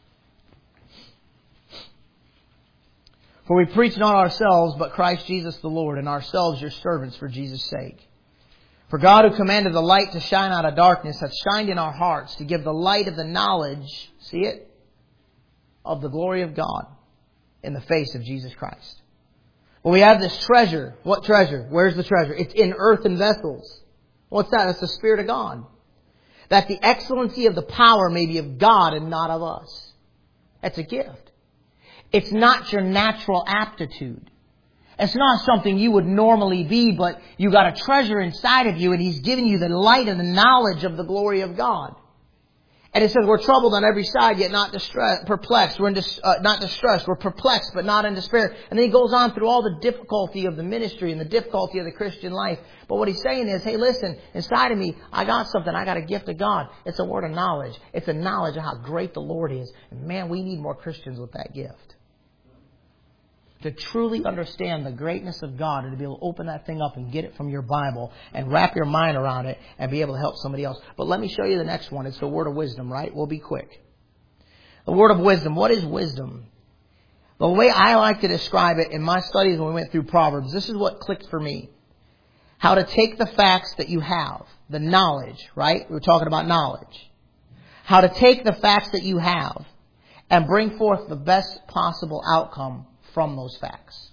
For we preach not ourselves, but Christ Jesus the Lord, and ourselves your servants for Jesus' sake. For God who commanded the light to shine out of darkness hath shined in our hearts to give the light of the knowledge, see it, of the glory of God in the face of Jesus Christ. Well, we have this treasure. What treasure? Where's the treasure? It's in earthen vessels. What's that? It's the Spirit of God. That the excellency of the power may be of God and not of us. That's a gift. It's not your natural aptitude. It's not something you would normally be, but you got a treasure inside of you and He's given you the light and the knowledge of the glory of God. And it says we're troubled on every side, yet not distressed, perplexed. We're in dis, uh, not distressed. We're perplexed, but not in despair. And then he goes on through all the difficulty of the ministry and the difficulty of the Christian life. But what he's saying is, hey, listen, inside of me, I got something. I got a gift of God. It's a word of knowledge. It's a knowledge of how great the Lord is. And man, we need more Christians with that gift. To truly understand the greatness of God and to be able to open that thing up and get it from your Bible and wrap your mind around it and be able to help somebody else. But let me show you the next one. It's the word of wisdom, right? We'll be quick. The word of wisdom. What is wisdom? The way I like to describe it in my studies when we went through Proverbs, this is what clicked for me. How to take the facts that you have, the knowledge, right? We were talking about knowledge. How to take the facts that you have and bring forth the best possible outcome from those facts.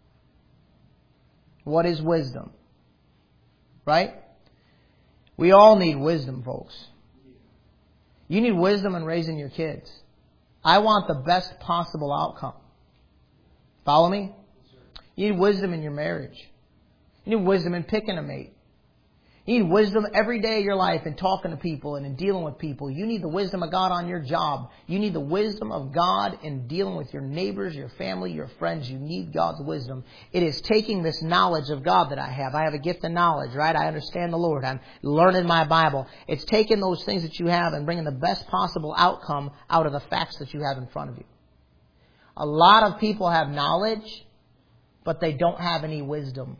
What is wisdom? Right? We all need wisdom, folks. You need wisdom in raising your kids. I want the best possible outcome. Follow me? You need wisdom in your marriage. You need wisdom in picking a mate. You need wisdom every day of your life in talking to people and in dealing with people. You need the wisdom of God on your job. You need the wisdom of God in dealing with your neighbors, your family, your friends. You need God's wisdom. It is taking this knowledge of God that I have. I have a gift of knowledge, right? I understand the Lord. I'm learning my Bible. It's taking those things that you have and bringing the best possible outcome out of the facts that you have in front of you. A lot of people have knowledge, but they don't have any wisdom.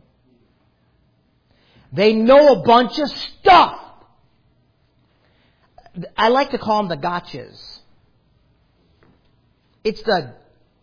They know a bunch of stuff. I like to call them the gotchas. It's the...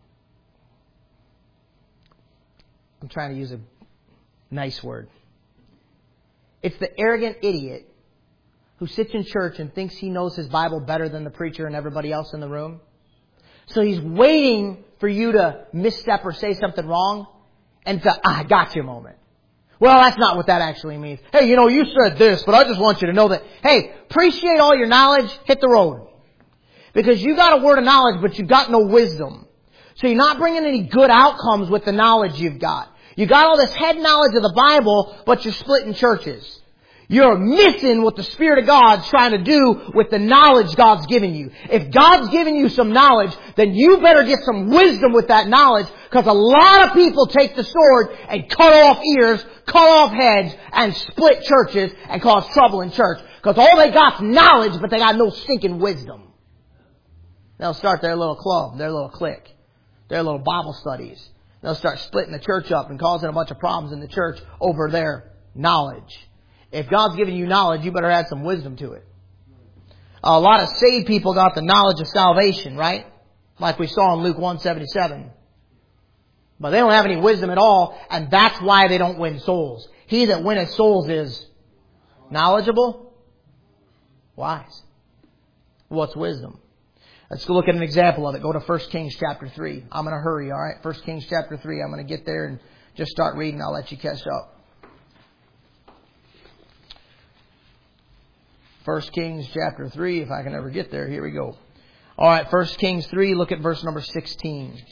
I'm trying to use a nice word. It's the arrogant idiot who sits in church and thinks he knows his Bible better than the preacher and everybody else in the room. So he's waiting for you to misstep or say something wrong and it's a, ah, I got you moment. Well, that's not what that actually means. Hey, you know, you said this, but I just want you to know that, hey, appreciate all your knowledge, hit the road. Because you got a word of knowledge, but you've got no wisdom. So you're not bringing any good outcomes with the knowledge you've got. You got all this head knowledge of the Bible, but you're splitting churches. You're missing what the Spirit of God's trying to do with the knowledge God's given you. If God's given you some knowledge, then you better get some wisdom with that knowledge, because a lot of people take the sword and cut off ears, cut off heads, and split churches and cause trouble in church. Because all they got's knowledge, but they got no stinking wisdom. They'll start their little club, their little clique, their little Bible studies. They'll start splitting the church up and causing a bunch of problems in the church over their knowledge. If God's given you knowledge, you better add some wisdom to it. A lot of saved people got the knowledge of salvation, right? Like we saw in Luke one seventy-seven. But they don't have any wisdom at all, and that's why they don't win souls. He that winneth souls is knowledgeable, wise. What's wisdom? Let's go look at an example of it. Go to First Kings chapter three. I'm going to hurry, all right? First Kings chapter three. I'm going to get there and just start reading. I'll let you catch up. First Kings chapter three, if I can ever get there. Here we go. All right, First Kings three, look at verse number sixteen.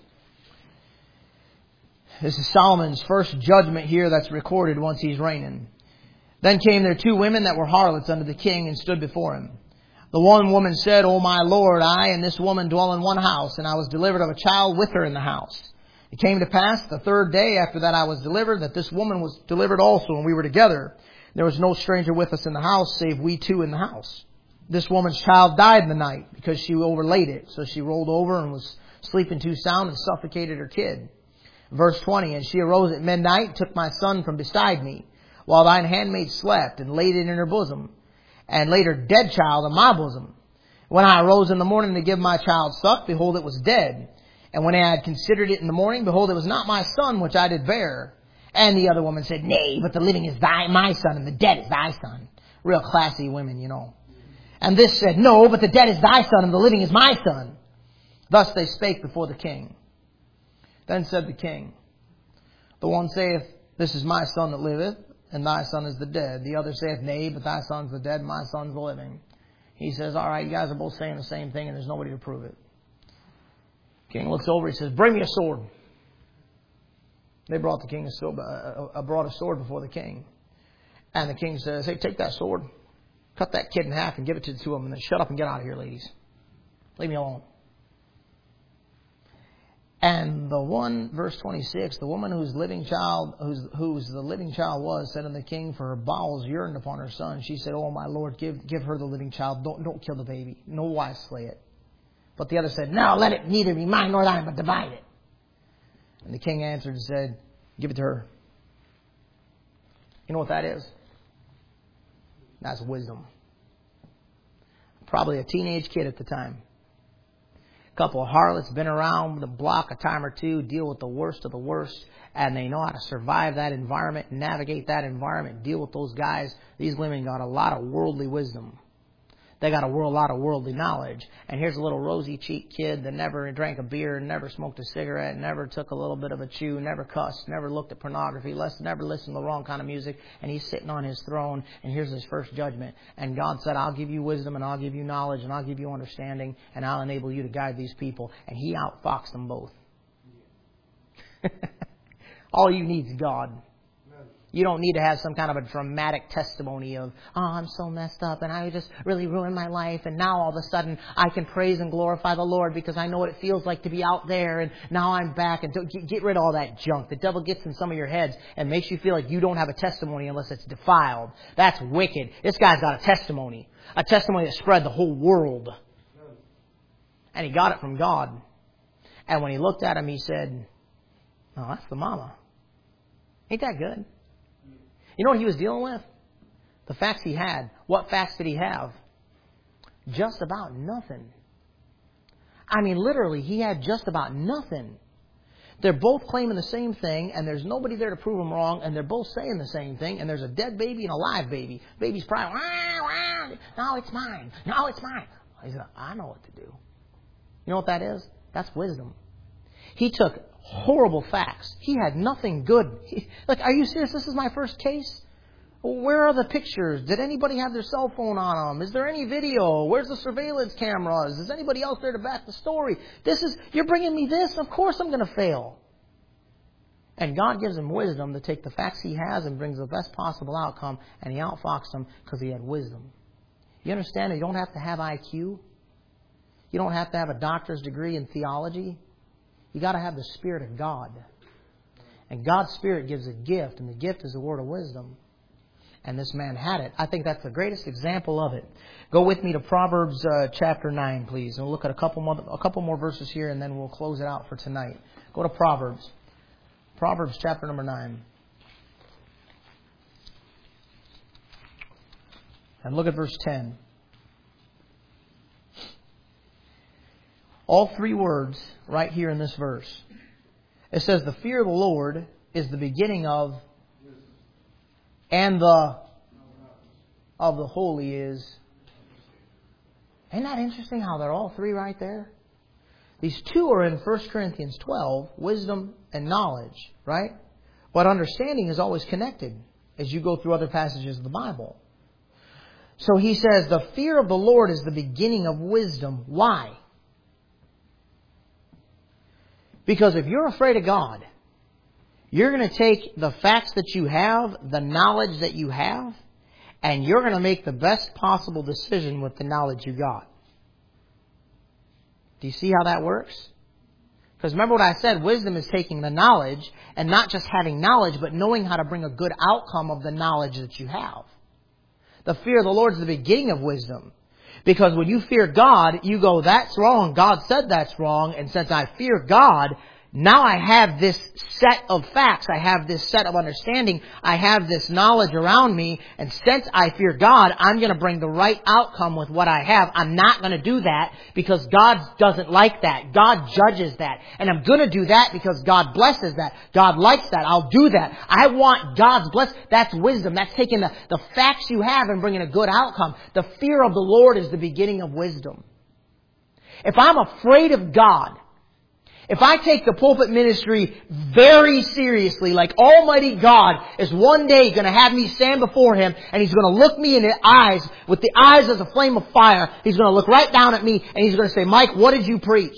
This is Solomon's first judgment here that's recorded once he's reigning. Then came there two women that were harlots unto the king and stood before him. The one woman said, O my Lord, I and this woman dwell in one house, and I was delivered of a child with her in the house. It came to pass the third day after that I was delivered, that this woman was delivered also, and we were together. There was no stranger with us in the house, save we two in the house. This woman's child died in the night because she overlaid it. So she rolled over and was sleeping too sound and suffocated her kid. Verse twenty, and she arose at midnight, took my son from beside me, while thine handmaid slept, and laid it in her bosom, and laid her dead child in my bosom. When I arose in the morning to give my child suck, behold, it was dead. And when I had considered it in the morning, behold, it was not my son which I did bear. And the other woman said, Nay, but the living is thy, my son, and the dead is thy son. Real classy women, you know. And this said, No, but the dead is thy son, and the living is my son. Thus they spake before the king. Then said the king, The one saith, This is my son that liveth, and thy son is the dead. The other saith, Nay, but thy son's the dead, and my son's the living. He says, All right, you guys are both saying the same thing, and there's nobody to prove it. King looks over, he says, Bring me a sword. They brought the king a sword, uh, brought a sword before the king. And the king says, Hey, take that sword, cut that kid in half and give it to the two of them, and then shut up and get out of here, ladies. Leave me alone. And the one, verse twenty-six, the woman whose living child, whose, whose the living child was, said unto the king, for her bowels yearned upon her son. She said, Oh, my Lord, give, give her the living child. Don't, don't kill the baby. No wise slay it. But the other said, No, let it neither be mine nor thine, but divide it. And the king answered and said, Give it to her. You know what that is? That's wisdom. Probably a teenage kid at the time. A couple of harlots been around the block a time or two, deal with the worst of the worst, and they know how to survive that environment, navigate that environment, deal with those guys. These women got a lot of worldly wisdom. They got a lot of worldly knowledge. And here's a little rosy-cheeked kid that never drank a beer, never smoked a cigarette, never took a little bit of a chew, never cussed, never looked at pornography, never listened to the wrong kind of music. And he's sitting on his throne, and here's his first judgment. And God said, I'll give you wisdom, and I'll give you knowledge, and I'll give you understanding, and I'll enable you to guide these people. And he outfoxed them both. All you need is God. You don't need to have some kind of a dramatic testimony of, oh, I'm so messed up and I just really ruined my life. And now all of a sudden I can praise and glorify the Lord because I know what it feels like to be out there. And now I'm back. And don't, get rid of all that junk. The devil gets in some of your heads and makes you feel like you don't have a testimony unless it's defiled. That's wicked. This guy's got a testimony. A testimony that spread the whole world. And he got it from God. And when he looked at him, he said, oh, that's the mama. Ain't that good? You know what he was dealing with? The facts he had. What facts did he have? Just about nothing. I mean, literally, he had just about nothing. They're both claiming the same thing, and there's nobody there to prove them wrong, and they're both saying the same thing, and there's a dead baby and a live baby. Baby's probably, wah, wah, no, it's mine. No, it's mine. He said, I know what to do. You know what that is? That's wisdom. He took horrible facts. He had nothing good. He, like, are you serious? This is my first case? Where are the pictures? Did anybody have their cell phone on them? Is there any video? Where's the surveillance cameras? Is anybody else there to back the story? This is, you're bringing me this? Of course I'm going to fail. And God gives him wisdom to take the facts he has and brings the best possible outcome, and he outfoxed them because he had wisdom. You understand that you don't have to have I Q? You don't have to have a doctor's degree in theology. You got to have the Spirit of God. And God's Spirit gives a gift, and the gift is the word of wisdom. And this man had it. I think that's the greatest example of it. Go with me to Proverbs uh, chapter nine, please. And we'll look at a couple more, a couple more verses here, and then we'll close it out for tonight. Go to Proverbs. Proverbs chapter number nine. And look at verse ten. All three words right here in this verse. It says, the fear of the Lord is the beginning of, and the of the holy is. Isn't that interesting how they're all three right there? These two are in First Corinthians twelve, wisdom and knowledge, right? But understanding is always connected as you go through other passages of the Bible. So he says, the fear of the Lord is the beginning of wisdom. Why? Because if you're afraid of God, you're going to take the facts that you have, the knowledge that you have, and you're going to make the best possible decision with the knowledge you got. Do you see how that works? Because remember what I said, wisdom is taking the knowledge and not just having knowledge, but knowing how to bring a good outcome of the knowledge that you have. The fear of the Lord is the beginning of wisdom. Because when you fear God, you go, that's wrong. God said that's wrong. And since I fear God, now I have this set of facts. I have this set of understanding. I have this knowledge around me. And since I fear God, I'm going to bring the right outcome with what I have. I'm not going to do that because God doesn't like that. God judges that. And I'm going to do that because God blesses that. God likes that. I'll do that. I want God's blessing. That's wisdom. That's taking the, the facts you have and bringing a good outcome. The fear of the Lord is the beginning of wisdom. If I'm afraid of God, if I take the pulpit ministry very seriously, like Almighty God is one day going to have me stand before Him and He's going to look me in the eyes with the eyes as a flame of fire. He's going to look right down at me and He's going to say, Mike, what did you preach?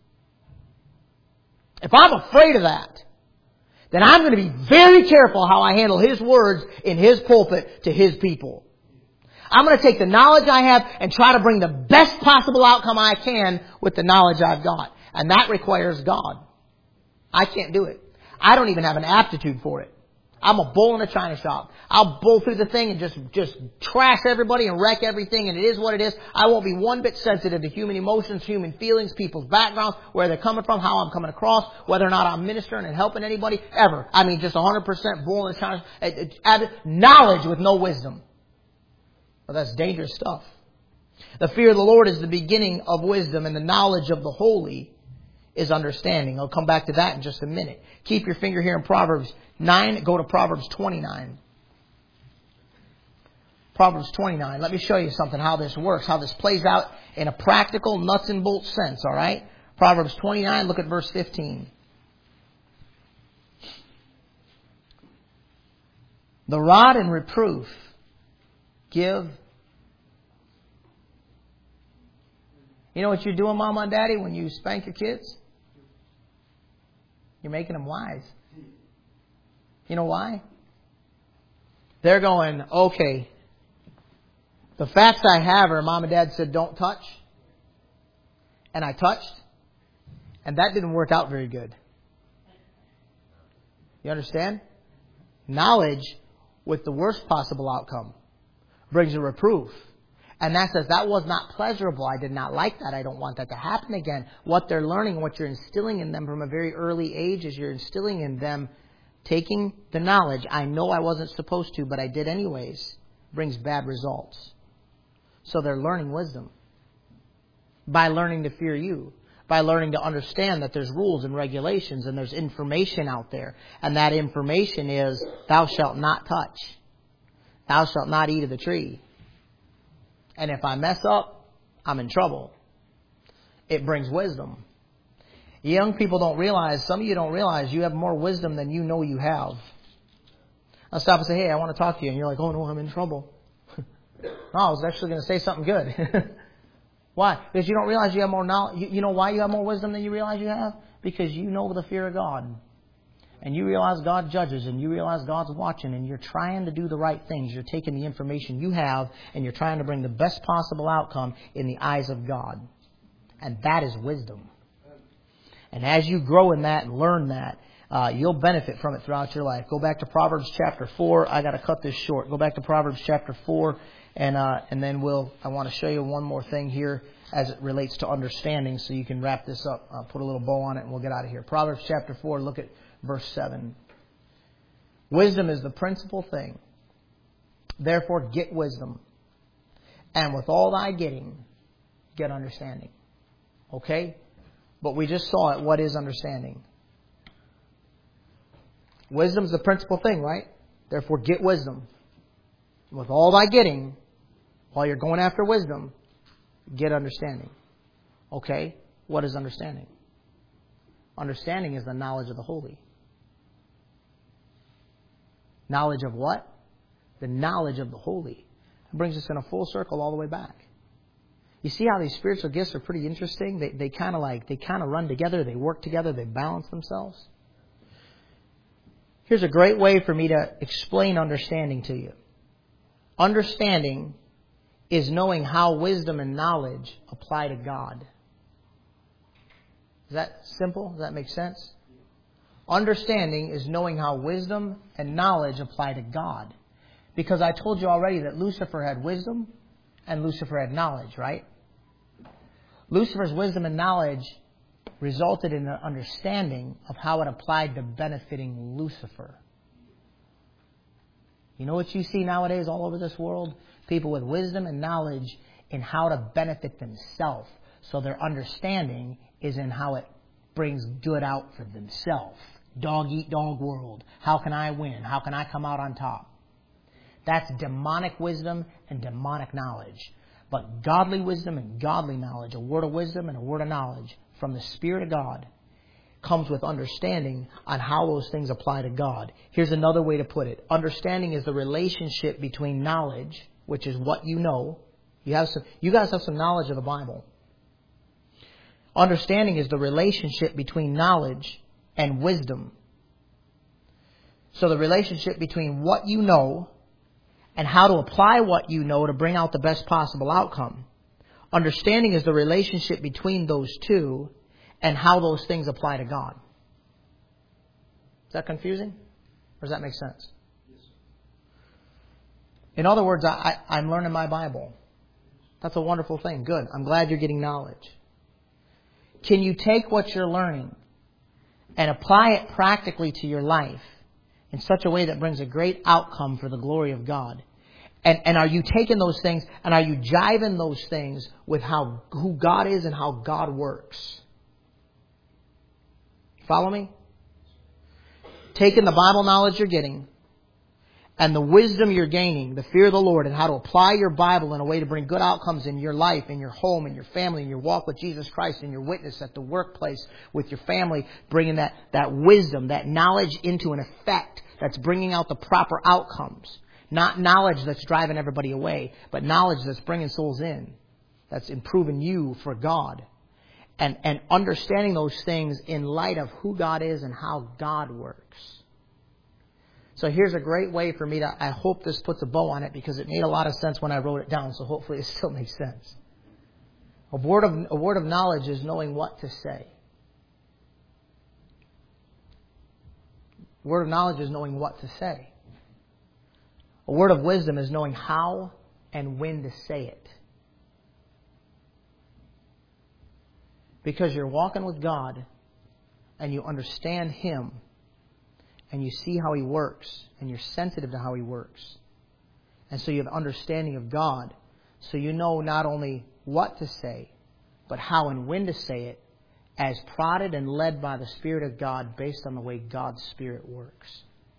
If I'm afraid of that, then I'm going to be very careful how I handle His words in His pulpit to His people. I'm going to take the knowledge I have and try to bring the best possible outcome I can with the knowledge I've got. And that requires God. I can't do it. I don't even have an aptitude for it. I'm a bull in a china shop. I'll bull through the thing and just, just trash everybody and wreck everything. And it is what it is. I won't be one bit sensitive to human emotions, human feelings, people's backgrounds, where they're coming from, how I'm coming across, whether or not I'm ministering and helping anybody, ever. I mean, just one hundred percent bull in a china shop. Knowledge with no wisdom. Well, that's dangerous stuff. The fear of the Lord is the beginning of wisdom, and the knowledge of the holy is understanding. I'll come back to that in just a minute. Keep your finger here in Proverbs nine. Go to Proverbs twenty-nine. Proverbs twenty-nine. Let me show you something, how this works, how this plays out in a practical, nuts and bolts sense, all right? Proverbs twenty-nine, look at verse fifteen. The rod and reproof give. You know what you're doing, Mama and Daddy, when you spank your kids? You're making them wise. You know why? They're going, okay, the facts I have are Mom and Dad said don't touch. And I touched. And that didn't work out very good. You understand? Knowledge with the worst possible outcome brings a reproof. And that says that was not pleasurable. I did not like that. I don't want that to happen again. What they're learning, what you're instilling in them from a very early age is you're instilling in them taking the knowledge. I know I wasn't supposed to, but I did anyways. Brings bad results. So they're learning wisdom. By learning to fear you. By learning to understand that there's rules and regulations and there's information out there. And that information is, thou shalt not touch. Thou shalt not eat of the tree. And if I mess up, I'm in trouble. It brings wisdom. Young people don't realize, some of you don't realize you have more wisdom than you know you have. I'll stop and say, hey, I want to talk to you. And you're like, oh no, I'm in trouble. No, I was actually going to say something good. Why? Because you don't realize you have more knowledge. You, you know why you have more wisdom than you realize you have? Because you know the fear of God. And you realize God judges, and you realize God's watching, and you're trying to do the right things. You're taking the information you have, and you're trying to bring the best possible outcome in the eyes of God. And that is wisdom. And as you grow in that and learn that, uh, you'll benefit from it throughout your life. Go back to Proverbs chapter four. I got to cut this short. Go back to Proverbs chapter four, and uh, and then we'll. I want to show you one more thing here as it relates to understanding, so you can wrap this up. I'll put a little bow on it, and we'll get out of here. Proverbs chapter four. Look at verse seven. Wisdom is the principal thing. Therefore get wisdom. And with all thy getting, get understanding. Okay? But we just saw it. What is understanding? Wisdom is the principal thing, right? Therefore get wisdom. With all thy getting, while you're going after wisdom, get understanding. Okay? What is understanding? Understanding is the knowledge of the holy. Knowledge of what? The knowledge of the holy. It brings us in a full circle all the way back. You see how these spiritual gifts are pretty interesting? They they kind of like, they kind of run together, they work together, they balance themselves. Here's a great way for me to explain understanding to you. Understanding is knowing how wisdom and knowledge apply to God. Is that simple? Does that make sense? Understanding is knowing how wisdom and knowledge apply to God. Because I told you already that Lucifer had wisdom and Lucifer had knowledge, right? Lucifer's wisdom and knowledge resulted in an understanding of how it applied to benefiting Lucifer. You know what you see nowadays all over this world? People with wisdom and knowledge in how to benefit themselves. So their understanding is in how it brings good out for themselves. Dog eat dog world. How can I win? How can I come out on top? That's demonic wisdom and demonic knowledge. But godly wisdom and godly knowledge, a word of wisdom and a word of knowledge from the Spirit of God, comes with understanding on how those things apply to God. Here's another way to put it. Understanding is the relationship between knowledge, which is what you know. You have some, you guys have some knowledge of the Bible. Understanding is the relationship between knowledge and wisdom. So the relationship between what you know and how to apply what you know to bring out the best possible outcome. Understanding is the relationship between those two and how those things apply to God. Is that confusing? Or does that make sense? In other words, I, I, I'm learning my Bible. That's a wonderful thing. Good. I'm glad you're getting knowledge. Can you take what you're learning and apply it practically to your life in such a way that brings a great outcome for the glory of God? And, and are you taking those things and are you jiving those things with how who God is and how God works? Follow me? Taking the Bible knowledge you're getting and the wisdom you're gaining, the fear of the Lord, and how to apply your Bible in a way to bring good outcomes in your life, in your home, in your family, in your walk with Jesus Christ, in your witness at the workplace, with your family, bringing that, that wisdom, that knowledge into an effect that's bringing out the proper outcomes. Not knowledge that's driving everybody away, but knowledge that's bringing souls in, that's improving you for God. And, and understanding those things in light of who God is and how God works. So here's a great way for me to, I hope this puts a bow on it because it made a lot of sense when I wrote it down, so hopefully it still makes sense. A word of, a word of knowledge is knowing what to say. A word of knowledge is knowing what to say. A word of wisdom is knowing how and when to say it. Because you're walking with God and you understand Him and you see how He works and you're sensitive to how He works. And so you have understanding of God. So you know not only what to say, but how and when to say it as prodded and led by the Spirit of God based on the way God's Spirit works.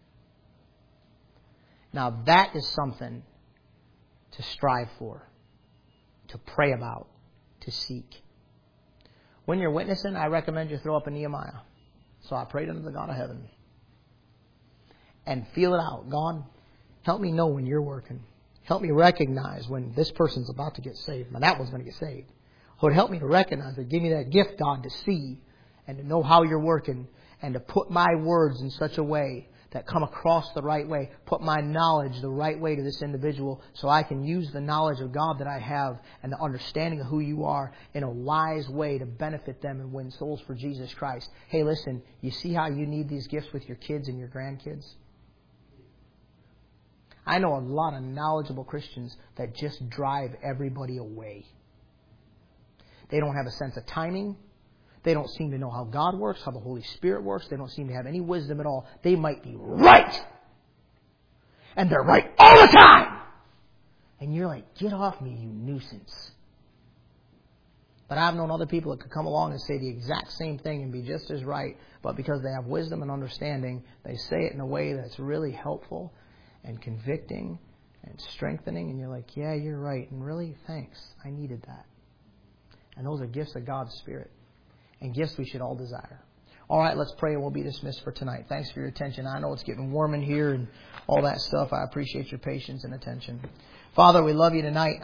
Now that is something to strive for, to pray about, to seek. When you're witnessing, I recommend you throw up a Nehemiah. So I prayed unto the God of heaven. And feel it out. God, help me know when you're working. Help me recognize when this person's about to get saved. Now that one's going to get saved. Lord, help me to recognize it. Give me that gift, God, to see and to know how you're working and to put my words in such a way that come across the right way. Put my knowledge the right way to this individual so I can use the knowledge of God that I have and the understanding of who you are in a wise way to benefit them and win souls for Jesus Christ. Hey, listen, you see how you need these gifts with your kids and your grandkids? I know a lot of knowledgeable Christians that just drive everybody away. They don't have a sense of timing. They don't seem to know how God works, how the Holy Spirit works. They don't seem to have any wisdom at all. They might be right. And they're right all the time. And you're like, get off me, you nuisance. But I've known other people that could come along and say the exact same thing and be just as right. But because they have wisdom and understanding, they say it in a way that's really helpful and convicting and strengthening. And you're like, yeah, you're right. And really, thanks. I needed that. And those are gifts of God's Spirit. And gifts we should all desire. All right, let's pray and we'll be dismissed for tonight. Thanks for your attention. I know it's getting warm in here and all that stuff. I appreciate your patience and attention. Father, we love you tonight.